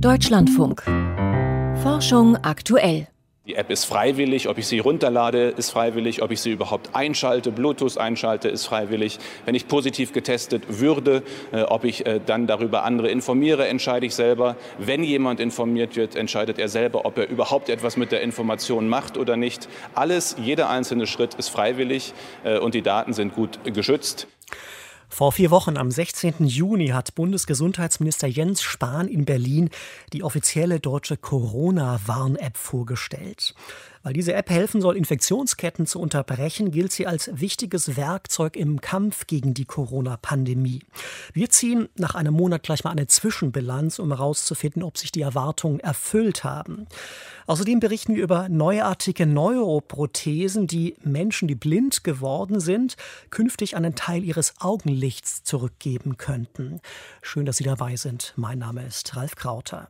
Deutschlandfunk. Forschung aktuell. Die App ist freiwillig, ob ich sie runterlade, ist freiwillig, ob ich sie überhaupt einschalte, Bluetooth einschalte, ist freiwillig. Wenn ich positiv getestet würde, ob ich dann darüber andere informiere, entscheide ich selber. Wenn jemand informiert wird, entscheidet er selber, ob er überhaupt etwas mit der Information macht oder nicht. Alles, jeder einzelne Schritt ist freiwillig und die Daten sind gut geschützt. Vor 4 Wochen, am 16. Juni, hat Bundesgesundheitsminister Jens Spahn in Berlin die offizielle deutsche Corona-Warn-App vorgestellt. Weil diese App helfen soll, Infektionsketten zu unterbrechen, gilt sie als wichtiges Werkzeug im Kampf gegen die Corona-Pandemie. Wir ziehen nach einem Monat gleich mal eine Zwischenbilanz, um herauszufinden, ob sich die Erwartungen erfüllt haben. Außerdem berichten wir über neuartige Neuroprothesen, die Menschen, die blind geworden sind, künftig einen Teil ihres Augenlichts zurückgeben könnten. Schön, dass Sie dabei sind. Mein Name ist Ralf Krauter.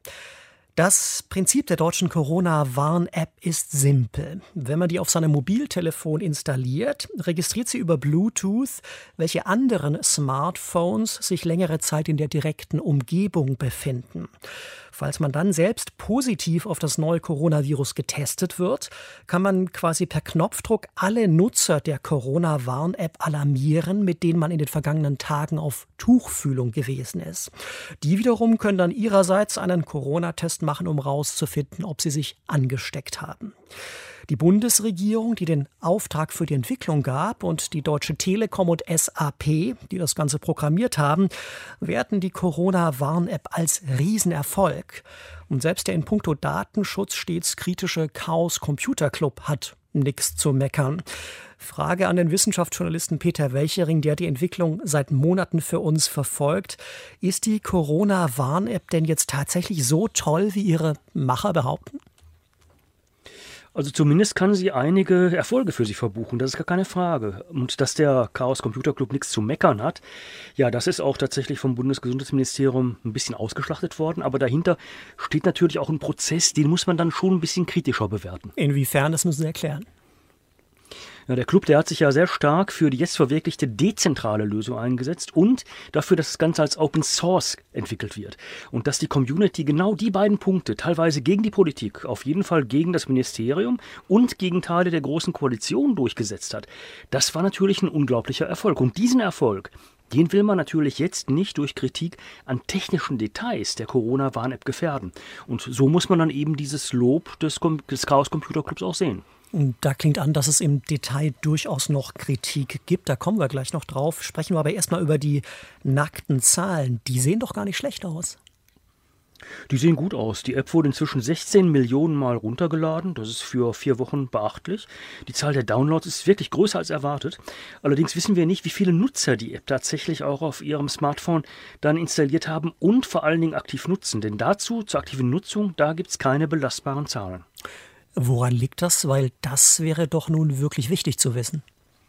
Das Prinzip der deutschen Corona-Warn-App ist simpel. Wenn man die auf seinem Mobiltelefon installiert, registriert sie über Bluetooth, welche anderen Smartphones sich längere Zeit in der direkten Umgebung befinden. Falls man dann selbst positiv auf das neue Coronavirus getestet wird, kann man quasi per Knopfdruck alle Nutzer der Corona-Warn-App alarmieren, mit denen man in den vergangenen Tagen auf Tuchfühlung gewesen ist. Die wiederum können dann ihrerseits einen Corona-Test machen, um herauszufinden, ob sie sich angesteckt haben. Die Bundesregierung, die den Auftrag für die Entwicklung gab, und die Deutsche Telekom und SAP, die das Ganze programmiert haben, werten die Corona-Warn-App als Riesenerfolg. Und selbst der in puncto Datenschutz stets kritische Chaos Computer Club hat nichts zu meckern. Frage an den Wissenschaftsjournalisten Peter Welchering, der die Entwicklung seit Monaten für uns verfolgt. Ist die Corona-Warn-App denn jetzt tatsächlich so toll, wie ihre Macher behaupten? Also zumindest kann sie einige Erfolge für sich verbuchen, das ist gar keine Frage. Und dass der Chaos Computer Club nichts zu meckern hat, ja, das ist auch tatsächlich vom Bundesgesundheitsministerium ein bisschen ausgeschlachtet worden. Aber dahinter steht natürlich auch ein Prozess, den muss man dann schon ein bisschen kritischer bewerten. Inwiefern, das müssen Sie erklären. Ja, der Club, der hat sich ja sehr stark für die jetzt verwirklichte dezentrale Lösung eingesetzt und dafür, dass das Ganze als Open Source entwickelt wird. Und dass die Community genau die beiden Punkte, teilweise gegen die Politik, auf jeden Fall gegen das Ministerium und gegen Teile der Großen Koalition durchgesetzt hat, das war natürlich ein unglaublicher Erfolg. Und diesen Erfolg, den will man natürlich jetzt nicht durch Kritik an technischen Details der Corona-Warn-App gefährden. Und so muss man dann eben dieses Lob des Chaos Computer Clubs auch sehen. Und da klingt an, dass es im Detail durchaus noch Kritik gibt. Da kommen wir gleich noch drauf. Sprechen wir aber erstmal über die nackten Zahlen. Die sehen doch gar nicht schlecht aus. Die sehen gut aus. Die App wurde inzwischen 16 Millionen Mal runtergeladen. Das ist für 4 Wochen beachtlich. Die Zahl der Downloads ist wirklich größer als erwartet. Allerdings wissen wir nicht, wie viele Nutzer die App tatsächlich auch auf ihrem Smartphone dann installiert haben und vor allen Dingen aktiv nutzen. Denn dazu, zur aktiven Nutzung, da gibt es keine belastbaren Zahlen. Woran liegt das? Weil das wäre doch nun wirklich wichtig zu wissen.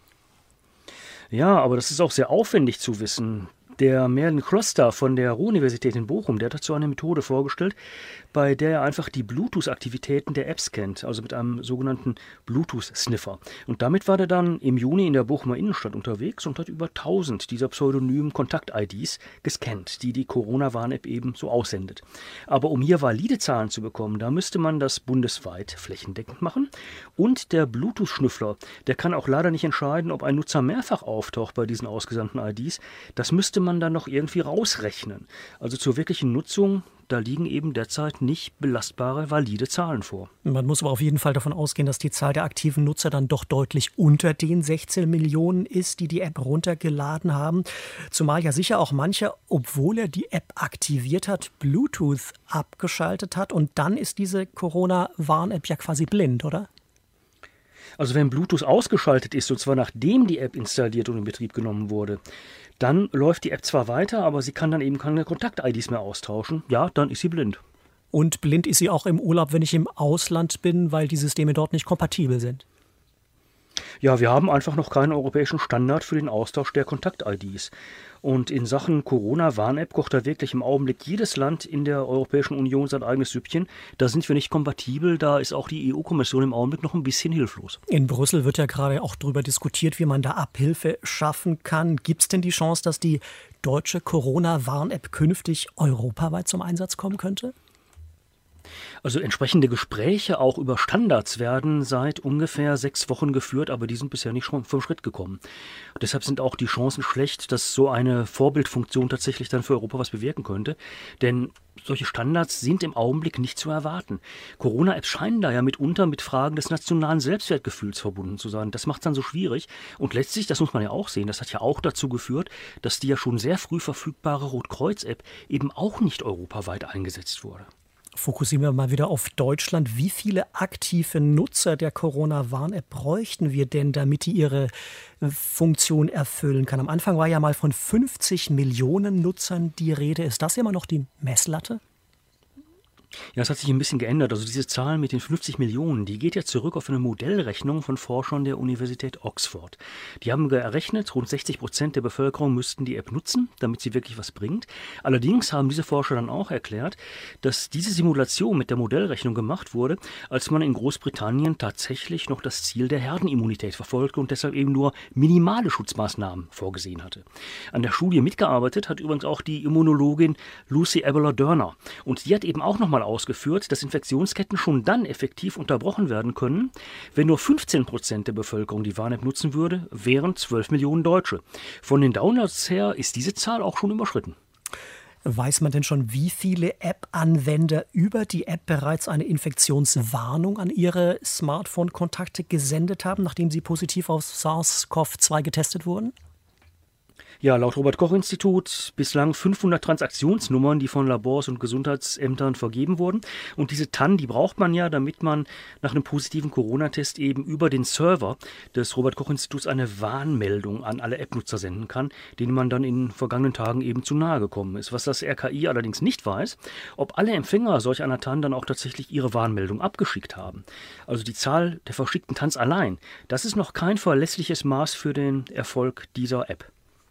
Ja, aber das ist auch sehr aufwendig zu wissen. Der Merlin Kroster von der Ruhr-Universität in Bochum, der hat dazu eine Methode vorgestellt, bei der er einfach die Bluetooth-Aktivitäten der Apps kennt, also mit einem sogenannten Bluetooth-Sniffer. Und damit war er dann im Juni in der Bochumer Innenstadt unterwegs und hat über 1000 dieser pseudonymen Kontakt-IDs gescannt, die die Corona-Warn-App eben so aussendet. Aber um hier valide Zahlen zu bekommen, da müsste man das bundesweit flächendeckend machen. Und der Bluetooth-Schnüffler, der kann auch leider nicht entscheiden, ob ein Nutzer mehrfach auftaucht bei diesen ausgesandten IDs. Das müsste man dann noch irgendwie rausrechnen. Also zur wirklichen Nutzung, da liegen eben derzeit nicht belastbare, valide Zahlen vor. Man muss aber auf jeden Fall davon ausgehen, dass die Zahl der aktiven Nutzer dann doch deutlich unter den 16 Millionen ist, die die App runtergeladen haben. Zumal ja sicher auch mancher, obwohl er die App aktiviert hat, Bluetooth abgeschaltet hat. Und dann ist diese Corona-Warn-App ja quasi blind, oder? Also wenn Bluetooth ausgeschaltet ist, und zwar nachdem die App installiert und in Betrieb genommen wurde, dann läuft die App zwar weiter, aber sie kann dann eben keine Kontakt-IDs mehr austauschen. Ja, dann ist sie blind. Und blind ist sie auch im Urlaub, wenn ich im Ausland bin, weil die Systeme dort nicht kompatibel sind. Ja, wir haben einfach noch keinen europäischen Standard für den Austausch der Kontakt-IDs. Und in Sachen Corona-Warn-App kocht da wirklich im Augenblick jedes Land in der Europäischen Union sein eigenes Süppchen. Da sind wir nicht kompatibel, da ist auch die EU-Kommission im Augenblick noch ein bisschen hilflos. In Brüssel wird ja gerade auch darüber diskutiert, wie man da Abhilfe schaffen kann. Gibt es denn die Chance, dass die deutsche Corona-Warn-App künftig europaweit zum Einsatz kommen könnte? Also entsprechende Gespräche auch über Standards werden seit ungefähr 6 Wochen geführt, aber die sind bisher nicht schon vom Schritt gekommen. Und deshalb sind auch die Chancen schlecht, dass so eine Vorbildfunktion tatsächlich dann für Europa was bewirken könnte. Denn solche Standards sind im Augenblick nicht zu erwarten. Corona-Apps scheinen da ja mitunter mit Fragen des nationalen Selbstwertgefühls verbunden zu sein. Das macht es dann so schwierig. Und letztlich, das muss man ja auch sehen, das hat ja auch dazu geführt, dass die ja schon sehr früh verfügbare Rotkreuz-App eben auch nicht europaweit eingesetzt wurde. Fokussieren wir mal wieder auf Deutschland. Wie viele aktive Nutzer der Corona-Warn-App bräuchten wir denn, damit die ihre Funktion erfüllen kann? Am Anfang war ja mal von 50 Millionen Nutzern die Rede. Ist das immer noch die Messlatte? Ja, es hat sich ein bisschen geändert. Also diese Zahl mit den 50 Millionen, die geht ja zurück auf eine Modellrechnung von Forschern der Universität Oxford. Die haben errechnet, rund 60% der Bevölkerung müssten die App nutzen, damit sie wirklich was bringt. Allerdings haben diese Forscher dann auch erklärt, dass diese Simulation mit der Modellrechnung gemacht wurde, als man in Großbritannien tatsächlich noch das Ziel der Herdenimmunität verfolgte und deshalb eben nur minimale Schutzmaßnahmen vorgesehen hatte. An der Studie mitgearbeitet hat übrigens auch die Immunologin Lucy Abler-Dörner. Und die hat eben auch nochmal ausgeführt, dass Infektionsketten schon dann effektiv unterbrochen werden können, wenn nur 15% der Bevölkerung die Warn-App nutzen würde, während 12 Millionen Deutsche. Von den Downloads her ist diese Zahl auch schon überschritten. Weiß man denn schon, wie viele App-Anwender über die App bereits eine Infektionswarnung an ihre Smartphone-Kontakte gesendet haben, nachdem sie positiv auf SARS-CoV-2 getestet wurden? Ja, laut Robert-Koch-Institut bislang 500 Transaktionsnummern, die von Labors und Gesundheitsämtern vergeben wurden. Und diese TAN, die braucht man ja, damit man nach einem positiven Corona-Test eben über den Server des Robert-Koch-Instituts eine Warnmeldung an alle App-Nutzer senden kann, denen man dann in den vergangenen Tagen eben zu nahe gekommen ist. Was das RKI allerdings nicht weiß, ob alle Empfänger solch einer TAN dann auch tatsächlich ihre Warnmeldung abgeschickt haben. Also die Zahl der verschickten TANs allein, das ist noch kein verlässliches Maß für den Erfolg dieser App.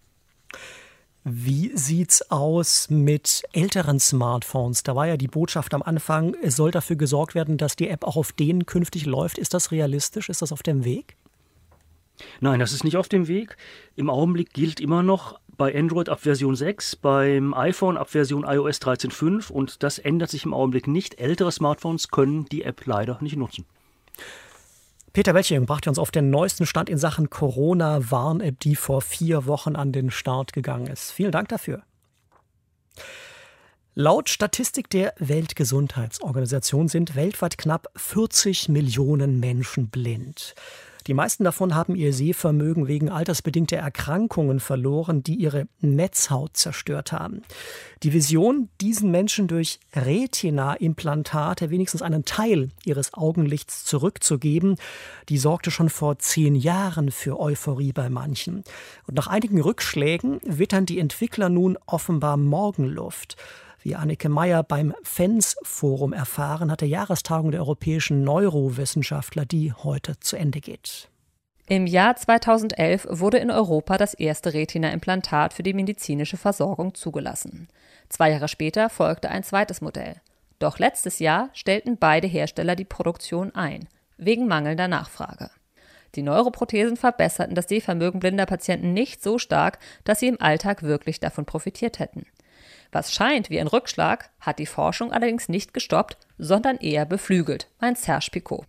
Wie sieht's aus mit älteren Smartphones? Da war ja die Botschaft am Anfang, es soll dafür gesorgt werden, dass die App auch auf denen künftig läuft. Ist das realistisch? Ist das auf dem Weg? Nein, das ist nicht auf dem Weg. Im Augenblick gilt immer noch bei Android ab Version 6, beim iPhone ab Version iOS 13.5 und das ändert sich im Augenblick nicht. Ältere Smartphones können die App leider nicht nutzen. Peter Welching brachte uns auf den neuesten Stand in Sachen Corona-Warn-App, die vor 4 Wochen an den Start gegangen ist. Vielen Dank dafür. Laut Statistik der Weltgesundheitsorganisation sind weltweit knapp 40 Millionen Menschen blind. Die meisten davon haben ihr Sehvermögen wegen altersbedingter Erkrankungen verloren, die ihre Netzhaut zerstört haben. Die Vision, diesen Menschen durch Retina-Implantate wenigstens einen Teil ihres Augenlichts zurückzugeben, die sorgte schon vor 10 Jahren für Euphorie bei manchen. Und nach einigen Rückschlägen wittern die Entwickler nun offenbar Morgenluft. Wie Anneke Meyer beim FENS-Forum erfahren hat, der Jahrestagung der europäischen Neurowissenschaftler, die heute zu Ende geht. Im Jahr 2011 wurde in Europa das erste Retina-Implantat für die medizinische Versorgung zugelassen. 2 Jahre später folgte ein zweites Modell. Doch letztes Jahr stellten beide Hersteller die Produktion ein, wegen mangelnder Nachfrage. Die Neuroprothesen verbesserten das Sehvermögen blinder Patienten nicht so stark, dass sie im Alltag wirklich davon profitiert hätten. Was scheint wie ein Rückschlag, hat die Forschung allerdings nicht gestoppt, sondern eher beflügelt, meint Serge Picot.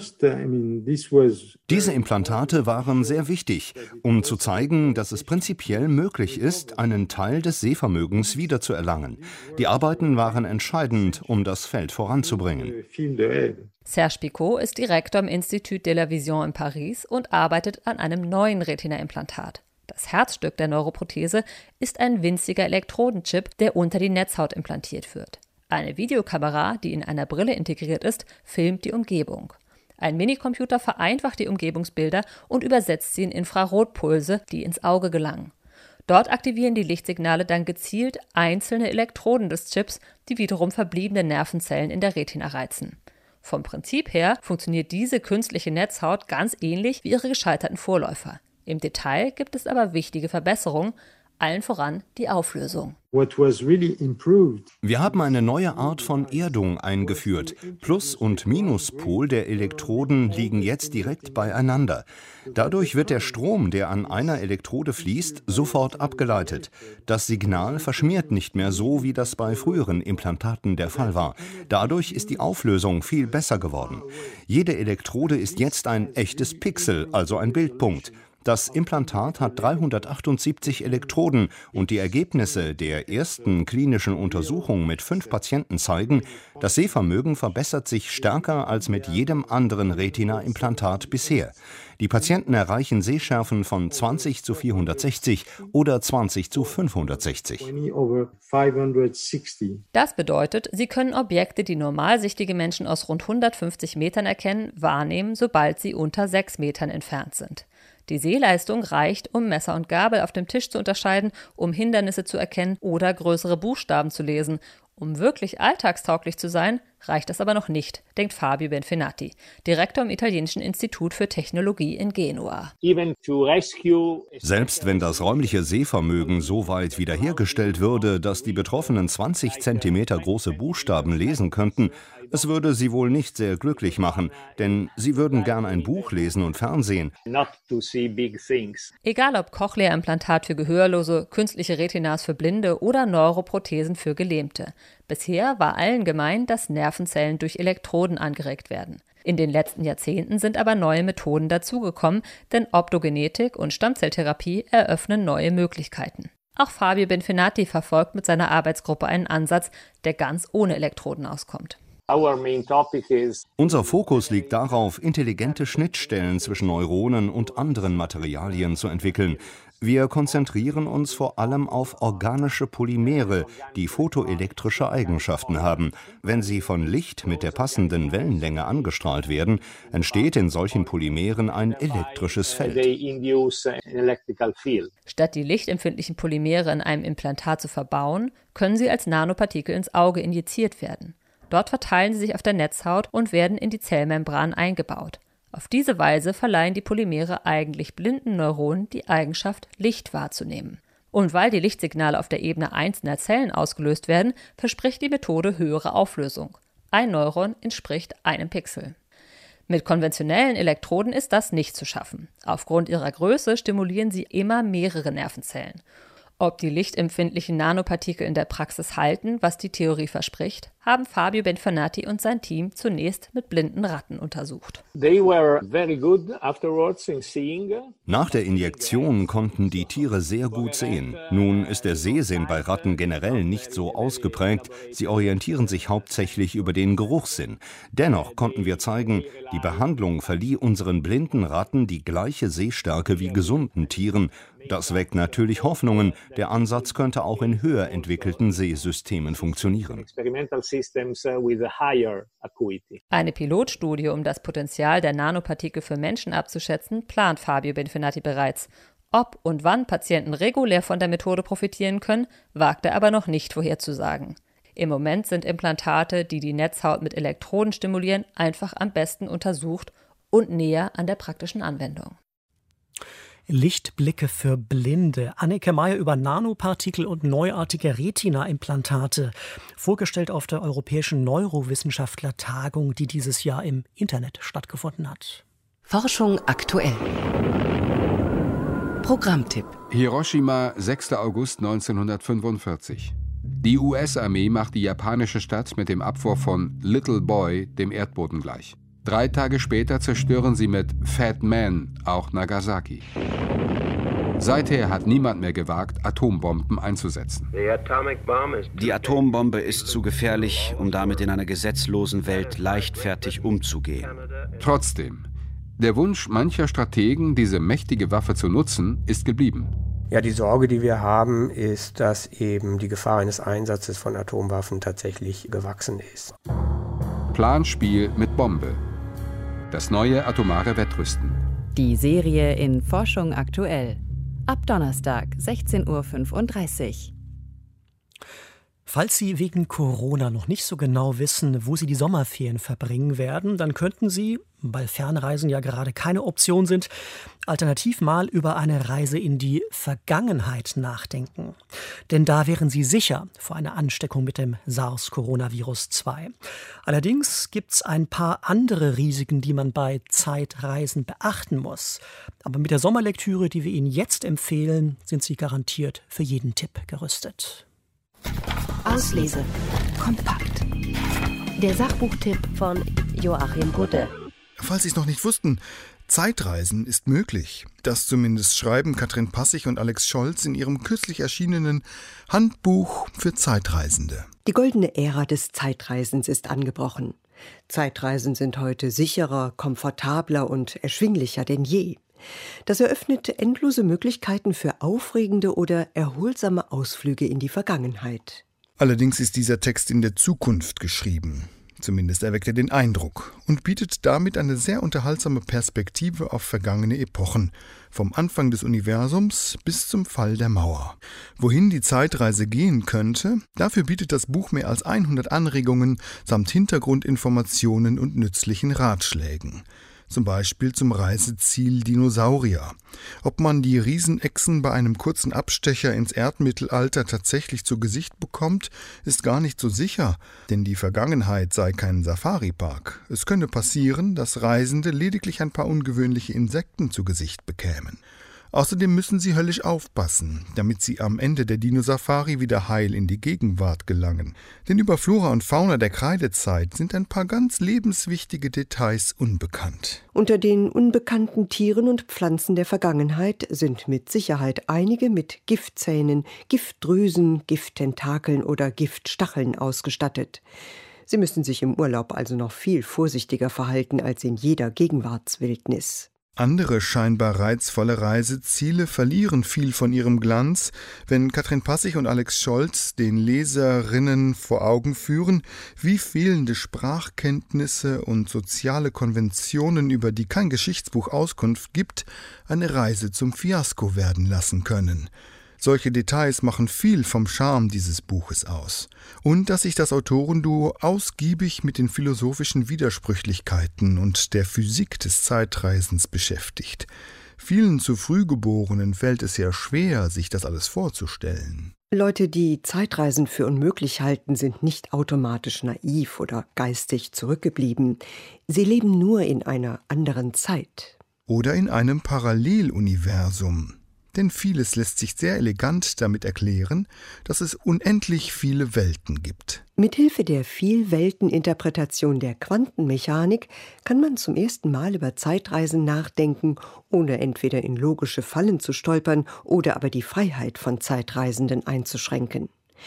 Diese Implantate waren sehr wichtig, um zu zeigen, dass es prinzipiell möglich ist, einen Teil des Sehvermögens wiederzuerlangen. Die Arbeiten waren entscheidend, um das Feld voranzubringen. Serge Picot ist Direktor im Institut de la Vision in Paris und arbeitet an einem neuen Retina-Implantat. Das Herzstück der Neuroprothese ist ein winziger Elektrodenchip, der unter die Netzhaut implantiert wird. Eine Videokamera, die in einer Brille integriert ist, filmt die Umgebung. Ein Minicomputer vereinfacht die Umgebungsbilder und übersetzt sie in Infrarotpulse, die ins Auge gelangen. Dort aktivieren die Lichtsignale dann gezielt einzelne Elektroden des Chips, die wiederum verbliebene Nervenzellen in der Retina reizen. Vom Prinzip her funktioniert diese künstliche Netzhaut ganz ähnlich wie ihre gescheiterten Vorläufer. Im Detail gibt es aber wichtige Verbesserungen, allen voran die Auflösung. Wir haben eine neue Art von Erdung eingeführt. Plus- und Minuspol der Elektroden liegen jetzt direkt beieinander. Dadurch wird der Strom, der an einer Elektrode fließt, sofort abgeleitet. Das Signal verschmiert nicht mehr so, wie das bei früheren Implantaten der Fall war. Dadurch ist die Auflösung viel besser geworden. Jede Elektrode ist jetzt ein echtes Pixel, also ein Bildpunkt. Das Implantat hat 378 Elektroden und die Ergebnisse der ersten klinischen Untersuchung mit 5 Patienten zeigen, das Sehvermögen verbessert sich stärker als mit jedem anderen Retina-Implantat bisher. Die Patienten erreichen Sehschärfen von 20:460 oder 20:560. Das bedeutet, sie können Objekte, die normalsichtige Menschen aus rund 150 Metern erkennen, wahrnehmen, sobald sie unter 6 Metern entfernt sind. Die Sehleistung reicht, um Messer und Gabel auf dem Tisch zu unterscheiden, um Hindernisse zu erkennen oder größere Buchstaben zu lesen. Um wirklich alltagstauglich zu sein, reicht das aber noch nicht, denkt Fabio Benfenati, Direktor im Italienischen Institut für Technologie in Genua. Selbst wenn das räumliche Sehvermögen so weit wiederhergestellt würde, dass die Betroffenen 20 Zentimeter große Buchstaben lesen könnten, es würde sie wohl nicht sehr glücklich machen, denn sie würden gern ein Buch lesen und Fernsehen. Egal ob Cochlea-Implantat für Gehörlose, künstliche Retinas für Blinde oder Neuroprothesen für Gelähmte. Bisher war allen gemein, dass Nervenzellen durch Elektroden angeregt werden. In den letzten Jahrzehnten sind aber neue Methoden dazugekommen, denn Optogenetik und Stammzelltherapie eröffnen neue Möglichkeiten. Auch Fabio Benfenati verfolgt mit seiner Arbeitsgruppe einen Ansatz, der ganz ohne Elektroden auskommt. Unser Fokus liegt darauf, intelligente Schnittstellen zwischen Neuronen und anderen Materialien zu entwickeln. Wir konzentrieren uns vor allem auf organische Polymere, die photoelektrische Eigenschaften haben. Wenn sie von Licht mit der passenden Wellenlänge angestrahlt werden, entsteht in solchen Polymeren ein elektrisches Feld. Statt die lichtempfindlichen Polymere in einem Implantat zu verbauen, können sie als Nanopartikel ins Auge injiziert werden. Dort verteilen sie sich auf der Netzhaut und werden in die Zellmembran eingebaut. Auf diese Weise verleihen die Polymere eigentlich blinden Neuronen die Eigenschaft, Licht wahrzunehmen. Und weil die Lichtsignale auf der Ebene einzelner Zellen ausgelöst werden, verspricht die Methode höhere Auflösung. Ein Neuron entspricht einem Pixel. Mit konventionellen Elektroden ist das nicht zu schaffen. Aufgrund ihrer Größe stimulieren sie immer mehrere Nervenzellen. Ob die lichtempfindlichen Nanopartikel in der Praxis halten, was die Theorie verspricht, haben Fabio Benfenati und sein Team zunächst mit blinden Ratten untersucht. Nach der Injektion konnten die Tiere sehr gut sehen. Nun ist der Sehsinn bei Ratten generell nicht so ausgeprägt. Sie orientieren sich hauptsächlich über den Geruchssinn. Dennoch konnten wir zeigen, die Behandlung verlieh unseren blinden Ratten die gleiche Sehstärke wie gesunden Tieren. Das weckt natürlich Hoffnungen. Der Ansatz könnte auch in höher entwickelten Sehsystemen funktionieren. Eine Pilotstudie, um das Potenzial der Nanopartikel für Menschen abzuschätzen, plant Fabio Benfenati bereits. Ob und wann Patienten regulär von der Methode profitieren können, wagt er aber noch nicht vorherzusagen. Im Moment sind Implantate, die die Netzhaut mit Elektroden stimulieren, einfach am besten untersucht und näher an der praktischen Anwendung. Lichtblicke für Blinde. Anneke Meyer über Nanopartikel und neuartige Retina-Implantate. Vorgestellt auf der Europäischen Neurowissenschaftler-Tagung, die dieses Jahr im Internet stattgefunden hat. Forschung aktuell. Programmtipp. Hiroshima, 6. August 1945. Die US-Armee macht die japanische Stadt mit dem Abwurf von Little Boy dem Erdboden gleich. 3 Tage später zerstören sie mit Fat Man auch Nagasaki. Seither hat niemand mehr gewagt, Atombomben einzusetzen. Die Atombombe ist zu gefährlich, um damit in einer gesetzlosen Welt leichtfertig umzugehen. Trotzdem, der Wunsch mancher Strategen, diese mächtige Waffe zu nutzen, ist geblieben. Ja, die Sorge, die wir haben, ist, dass eben die Gefahr eines Einsatzes von Atomwaffen tatsächlich gewachsen ist. Planspiel mit Bombe. Das neue atomare Wettrüsten. Die Serie in Forschung aktuell. Ab Donnerstag, 16:35 Uhr. Falls Sie wegen Corona noch nicht so genau wissen, wo Sie die Sommerferien verbringen werden, dann könnten Sie, weil Fernreisen ja gerade keine Option sind, alternativ mal über eine Reise in die Vergangenheit nachdenken. Denn da wären Sie sicher vor einer Ansteckung mit dem SARS-Coronavirus 2. Allerdings gibt es ein paar andere Risiken, die man bei Zeitreisen beachten muss. Aber mit der Sommerlektüre, die wir Ihnen jetzt empfehlen, sind Sie garantiert für jeden Tipp gerüstet. Auslese. Kompakt. Der Sachbuchtipp von Joachim Budde. Falls Sie es noch nicht wussten, Zeitreisen ist möglich. Das zumindest schreiben Katrin Passig und Alex Scholz in ihrem kürzlich erschienenen Handbuch für Zeitreisende. Die goldene Ära des Zeitreisens ist angebrochen. Zeitreisen sind heute sicherer, komfortabler und erschwinglicher denn je. Das eröffnet endlose Möglichkeiten für aufregende oder erholsame Ausflüge in die Vergangenheit. Allerdings ist dieser Text in der Zukunft geschrieben. Zumindest erweckt er den Eindruck und bietet damit eine sehr unterhaltsame Perspektive auf vergangene Epochen, vom Anfang des Universums bis zum Fall der Mauer. Wohin die Zeitreise gehen könnte, dafür bietet das Buch mehr als 100 Anregungen samt Hintergrundinformationen und nützlichen Ratschlägen. Zum Beispiel zum Reiseziel Dinosaurier. Ob man die Riesenechsen bei einem kurzen Abstecher ins Erdmittelalter tatsächlich zu Gesicht bekommt, ist gar nicht so sicher, denn die Vergangenheit sei kein Safari-Park. Es könne passieren, dass Reisende lediglich ein paar ungewöhnliche Insekten zu Gesicht bekämen. Außerdem müssen sie höllisch aufpassen, damit sie am Ende der Dino-Safari wieder heil in die Gegenwart gelangen. Denn über Flora und Fauna der Kreidezeit sind ein paar ganz lebenswichtige Details unbekannt. Unter den unbekannten Tieren und Pflanzen der Vergangenheit sind mit Sicherheit einige mit Giftzähnen, Giftdrüsen, Gifttentakeln oder Giftstacheln ausgestattet. Sie müssen sich im Urlaub also noch viel vorsichtiger verhalten als in jeder Gegenwartswildnis. Andere scheinbar reizvolle Reiseziele verlieren viel von ihrem Glanz, wenn Katrin Passig und Alex Scholz den Leserinnen vor Augen führen, wie fehlende Sprachkenntnisse und soziale Konventionen, über die kein Geschichtsbuch Auskunft gibt, eine Reise zum Fiasko werden lassen können. Solche Details machen viel vom Charme dieses Buches aus. Und dass sich das Autorenduo ausgiebig mit den philosophischen Widersprüchlichkeiten und der Physik des Zeitreisens beschäftigt. Vielen zu Frühgeborenen fällt es ja schwer, sich das alles vorzustellen. Leute, die Zeitreisen für unmöglich halten, sind nicht automatisch naiv oder geistig zurückgeblieben. Sie leben nur in einer anderen Zeit. Oder in einem Paralleluniversum. Denn vieles lässt sich sehr elegant damit erklären, dass es unendlich viele Welten gibt. Mithilfe der Vielwelteninterpretation der Quantenmechanik kann man zum ersten Mal über Zeitreisen nachdenken, ohne entweder in logische Fallen zu stolpern oder aber die Freiheit von Zeitreisenden einzuschränken.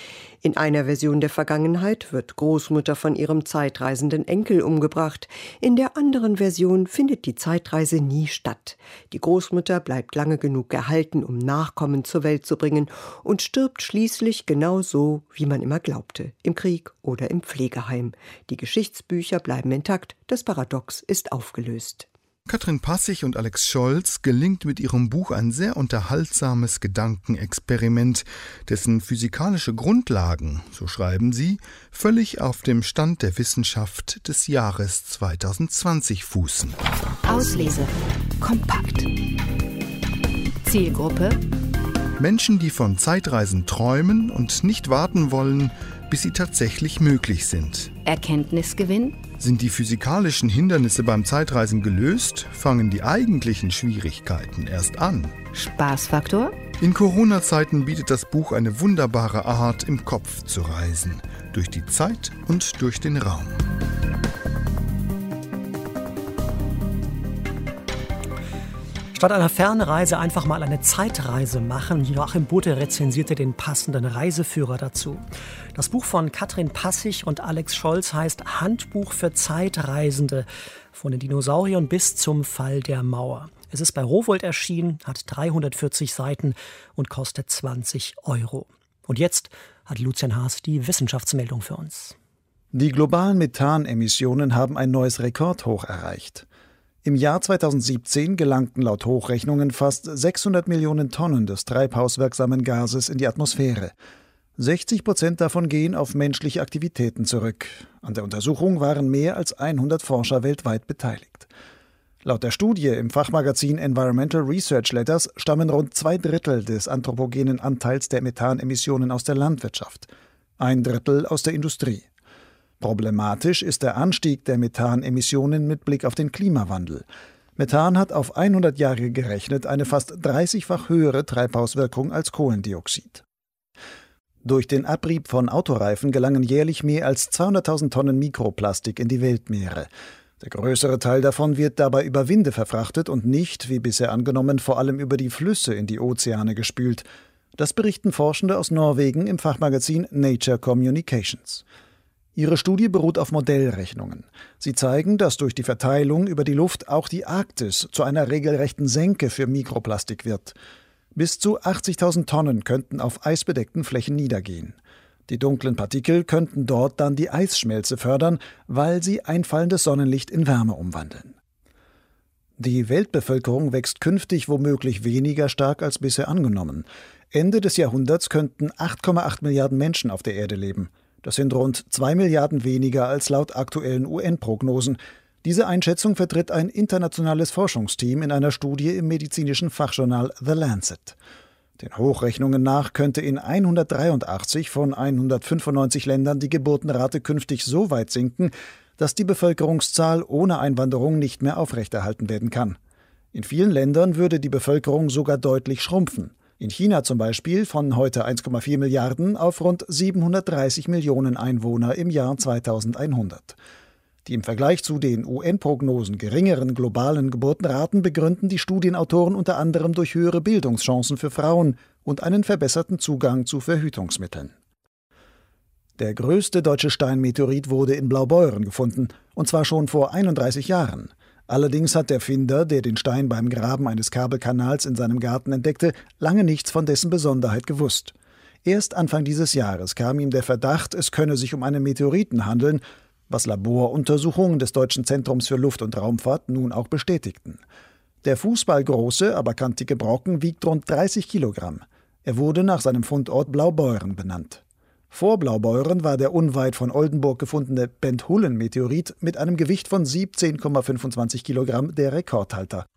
In einer Version der Vergangenheit wird Großmutter von ihrem zeitreisenden Enkel umgebracht. In der anderen Version findet die Zeitreise nie statt. Die Großmutter bleibt lange genug erhalten, um Nachkommen zur Welt zu bringen und stirbt schließlich genau so, wie man immer glaubte, im Krieg oder im Pflegeheim. Die Geschichtsbücher bleiben intakt, das Paradox ist aufgelöst. Katrin Passig und Alex Scholz gelingt mit ihrem Buch ein sehr unterhaltsames Gedankenexperiment, dessen physikalische Grundlagen, so schreiben sie, völlig auf dem Stand der Wissenschaft des Jahres 2020 fußen. Auslese. Kompakt. Zielgruppe: Menschen, die von Zeitreisen träumen und nicht warten wollen, bis sie tatsächlich möglich sind. Erkenntnisgewinn: Sind die physikalischen Hindernisse beim Zeitreisen gelöst, fangen die eigentlichen Schwierigkeiten erst an. Spaßfaktor: In Corona-Zeiten bietet das Buch eine wunderbare Art, im Kopf zu reisen. Durch die Zeit und durch den Raum. Statt einer Fernreise einfach mal eine Zeitreise machen. Joachim Budde rezensierte den passenden Reiseführer dazu. Das Buch von Katrin Passig und Alex Scholz heißt Handbuch für Zeitreisende, von den Dinosauriern bis zum Fall der Mauer. Es ist bei Rowohlt erschienen, hat 340 Seiten und kostet 20 €. Und jetzt hat Lucian Haas die Wissenschaftsmeldung für uns. Die globalen Methanemissionen haben ein neues Rekordhoch erreicht. Im Jahr 2017 gelangten laut Hochrechnungen fast 600 Millionen Tonnen des treibhauswirksamen Gases in die Atmosphäre. 60% davon gehen auf menschliche Aktivitäten zurück. An der Untersuchung waren mehr als 100 Forscher weltweit beteiligt. Laut der Studie im Fachmagazin Environmental Research Letters stammen rund 2/3 des anthropogenen Anteils der Methanemissionen aus der Landwirtschaft, 1/3 aus der Industrie. Problematisch ist der Anstieg der Methanemissionen mit Blick auf den Klimawandel. Methan hat auf 100 Jahre gerechnet eine fast 30-fach höhere Treibhauswirkung als Kohlendioxid. Durch den Abrieb von Autoreifen gelangen jährlich mehr als 200.000 Tonnen Mikroplastik in die Weltmeere. Der größere Teil davon wird dabei über Winde verfrachtet und nicht, wie bisher angenommen, vor allem über die Flüsse in die Ozeane gespült. Das berichten Forschende aus Norwegen im Fachmagazin Nature Communications. Ihre Studie beruht auf Modellrechnungen. Sie zeigen, dass durch die Verteilung über die Luft auch die Arktis zu einer regelrechten Senke für Mikroplastik wird. Bis zu 80.000 Tonnen könnten auf eisbedeckten Flächen niedergehen. Die dunklen Partikel könnten dort dann die Eisschmelze fördern, weil sie einfallendes Sonnenlicht in Wärme umwandeln. Die Weltbevölkerung wächst künftig womöglich weniger stark als bisher angenommen. Ende des Jahrhunderts könnten 8,8 Milliarden Menschen auf der Erde leben. Das sind rund 2 Milliarden weniger als laut aktuellen UN-Prognosen. Diese Einschätzung vertritt ein internationales Forschungsteam in einer Studie im medizinischen Fachjournal The Lancet. Den Hochrechnungen nach könnte in 183 von 195 Ländern die Geburtenrate künftig so weit sinken, dass die Bevölkerungszahl ohne Einwanderung nicht mehr aufrechterhalten werden kann. In vielen Ländern würde die Bevölkerung sogar deutlich schrumpfen. In China zum Beispiel von heute 1,4 Milliarden auf rund 730 Millionen Einwohner im Jahr 2100. Die im Vergleich zu den UN-Prognosen geringeren globalen Geburtenraten begründen die Studienautoren unter anderem durch höhere Bildungschancen für Frauen und einen verbesserten Zugang zu Verhütungsmitteln. Der größte deutsche Steinmeteorit wurde in Blaubeuren gefunden, und zwar schon vor 31 Jahren. Allerdings hat der Finder, der den Stein beim Graben eines Kabelkanals in seinem Garten entdeckte, lange nichts von dessen Besonderheit gewusst. Erst Anfang dieses Jahres kam ihm der Verdacht, es könne sich um einen Meteoriten handeln, was Laboruntersuchungen des Deutschen Zentrums für Luft- und Raumfahrt nun auch bestätigten. Der fußballgroße, aber kantige Brocken wiegt rund 30 Kilogramm. Er wurde nach seinem Fundort Blaubeuren benannt. Vor Blaubeuren war der unweit von Oldenburg gefundene Benthulen-Meteorit mit einem Gewicht von 17,25 Kilogramm der Rekordhalter.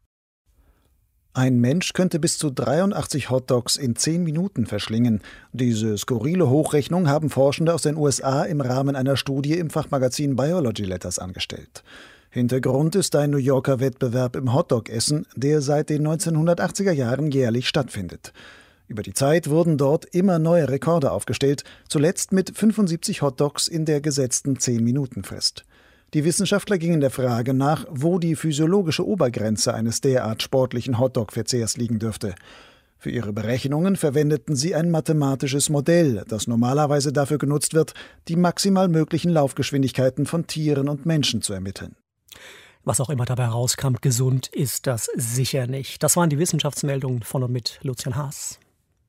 Ein Mensch könnte bis zu 83 Hotdogs in 10 Minuten verschlingen. Diese skurrile Hochrechnung haben Forschende aus den USA im Rahmen einer Studie im Fachmagazin Biology Letters angestellt. Hintergrund ist ein New Yorker Wettbewerb im Hotdog-Essen, der seit den 1980er Jahren jährlich stattfindet. Über die Zeit wurden dort immer neue Rekorde aufgestellt, zuletzt mit 75 Hotdogs in der gesetzten 10-Minuten-Frist. Die Wissenschaftler gingen der Frage nach, wo die physiologische Obergrenze eines derart sportlichen Hotdog-Verzehrs liegen dürfte. Für ihre Berechnungen verwendeten sie ein mathematisches Modell, das normalerweise dafür genutzt wird, die maximal möglichen Laufgeschwindigkeiten von Tieren und Menschen zu ermitteln. Was auch immer dabei rauskam, gesund ist das sicher nicht. Das waren die Wissenschaftsmeldungen von und mit Lucian Haas.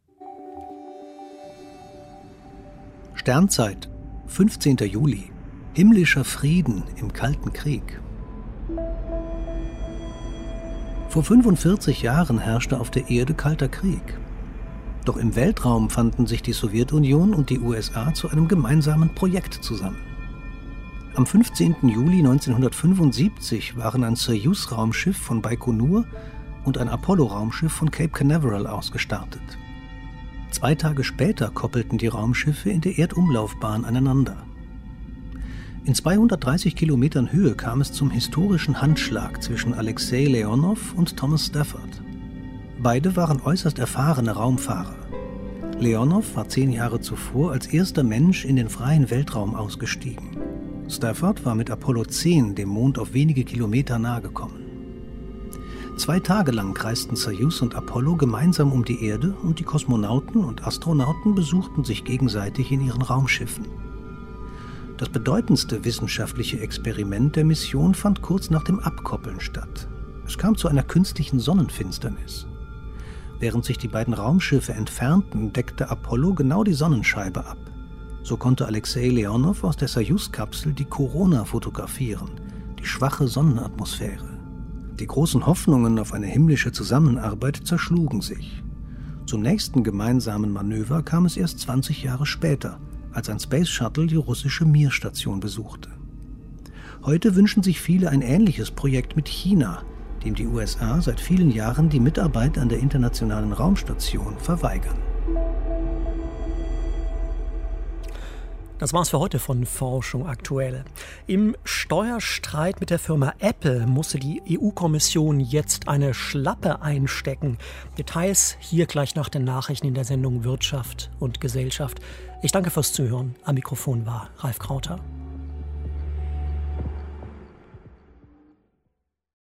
Sternzeit, 15. Juli. Himmlischer Frieden im Kalten Krieg. Vor 45 Jahren herrschte auf der Erde Kalter Krieg. Doch im Weltraum fanden sich die Sowjetunion und die USA zu einem gemeinsamen Projekt zusammen. Am 15. Juli 1975 waren ein Soyuz-Raumschiff von Baikonur und ein Apollo-Raumschiff von Cape Canaveral ausgestartet. 2 Tage später koppelten die Raumschiffe in der Erdumlaufbahn aneinander. In 230 Kilometern Höhe kam es zum historischen Handschlag zwischen Alexei Leonow und Thomas Stafford. Beide waren äußerst erfahrene Raumfahrer. Leonow war 10 Jahre zuvor als erster Mensch in den freien Weltraum ausgestiegen. Stafford war mit Apollo 10 dem Mond auf wenige Kilometer nahegekommen. 2 Tage lang kreisten Soyuz und Apollo gemeinsam um die Erde und die Kosmonauten und Astronauten besuchten sich gegenseitig in ihren Raumschiffen. Das bedeutendste wissenschaftliche Experiment der Mission fand kurz nach dem Abkoppeln statt. Es kam zu einer künstlichen Sonnenfinsternis. Während sich die beiden Raumschiffe entfernten, deckte Apollo genau die Sonnenscheibe ab. So konnte Alexei Leonow aus der Soyuz-Kapsel die Korona fotografieren, die schwache Sonnenatmosphäre. Die großen Hoffnungen auf eine himmlische Zusammenarbeit zerschlugen sich. Zum nächsten gemeinsamen Manöver kam es erst 20 Jahre später, als ein Space Shuttle die russische Mir-Station besuchte. Heute wünschen sich viele ein ähnliches Projekt mit China, dem die USA seit vielen Jahren die Mitarbeit an der Internationalen Raumstation verweigern. Das war's für heute von Forschung aktuell. Im Steuerstreit mit der Firma Apple musste die EU-Kommission jetzt eine Schlappe einstecken. Details hier gleich nach den Nachrichten in der Sendung Wirtschaft und Gesellschaft. Ich danke fürs Zuhören. Am Mikrofon war Ralf Krauter.